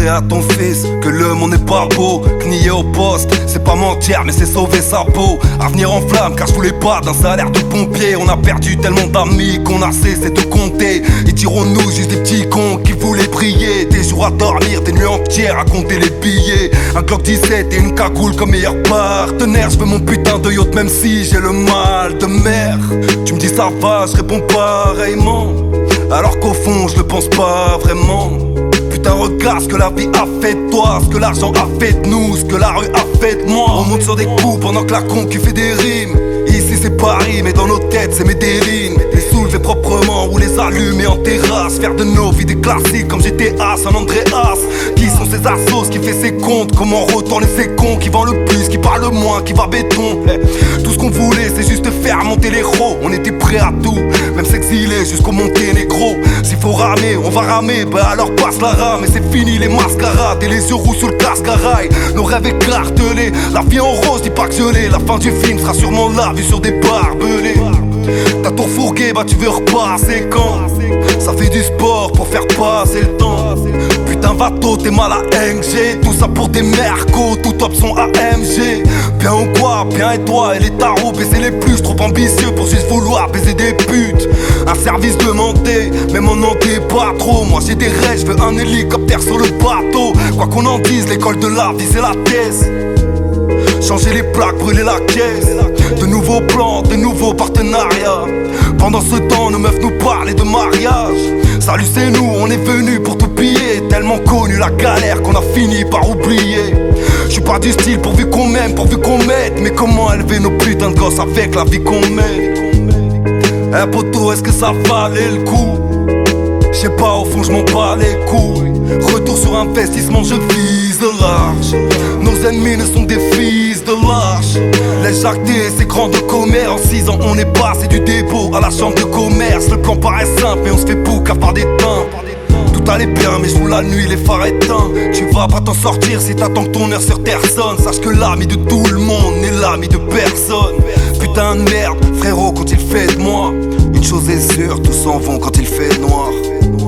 dirais à ton fils que le monde n'est pas beau, que nier au poste, c'est pas mentir mais c'est sauver sa peau. Avenir en flamme car je voulais pas d'un salaire de pompier. On a perdu tellement d'amis qu'on a cessé de compter. Et dirons-nous juste des petits cons qui voulaient briller. Des jours à dormir, des nuits entières à compter les billets. Un Glock 17 et une cagoule comme meilleur partenaire. Je veux mon putain de yacht même si j'ai le mal de mer. Tu me dis ça va, je réponds pareillement, alors qu'au fond je le pense pas vraiment. Putain regarde ce que la vie a fait de toi, ce que l'argent a fait de nous, ce que la rue a fait de moi. On monte sur des coups pendant que la concu fait des rimes. Ici c'est Paris mais dans nos têtes c'est Medellin. Les soulever proprement ou les allumer en terrasse. Faire de nos vies des classiques comme GTA San Andreas. Qui sont ces assos, qui fait ses comptes, comment retourner ces cons, qui vend le plus, qui parle le moins, qui va béton. Tout ce qu'on voulait c'est juste faire monter les héros. On était prêts à tout, même s'exiler jusqu'au Monténégro. S'il faut ramer, on va ramer, bah alors passe la rame. Et c'est fini les mascarades et les yeux roux sous le casque-à-rail. Nos rêves écartelés, la vie en rose, dis pas que je l'ai. La fin du film sera sûrement là, vue sur des barbelés. T'as ton fourgué, bah tu veux repasser quand? Ça fait du sport pour faire passer le temps. Putain vato, t'es mal à NG. Tout ça pour des mercos, tout top son AMG. Bien ou quoi, bien et toi et les tarots. Baiser les plus, trop ambitieux pour juste vouloir baiser des putes. Un service demandé, mais mon nom t'es pas trop. Moi j'ai des rêves, je veux un hélicoptère sur le bateau. Quoi qu'on en dise, l'école de la vie c'est la thèse. Changer les plaques, brûler la caisse. De nouveaux plans, de nouveaux partenariats. Pendant ce temps, nos meufs nous parlaient de mariage. Salut c'est nous, on est venus pour tout piller. Tellement connu la galère qu'on a fini par oublier. J'suis pas du style pourvu qu'on m'aime, pourvu qu'on m'aide. Mais comment élever nos putains de gosses avec la vie qu'on mène? Eh poteau, est-ce que ça valait le coup? J'sais pas, au fond j'm'en bats les couilles. Retour sur investissement, je vise de large. Nos ennemis ne sont des fils de lâches. Les jactés, c'est grand de commerce. En 6 ans on est passé du dépôt à la chambre de commerce. Le plan paraît simple mais on se fait bouc par des teints. Tout allait bien mais je joue la nuit, les phares éteints. Tu vas pas t'en sortir si t'attends que ton heure sur terre sonne. Sache que l'ami de tout le monde n'est l'ami de personne. Putain de merde, frérot quand il fait de moi. Une chose est sûre, tous s'en vont quand il fait noir.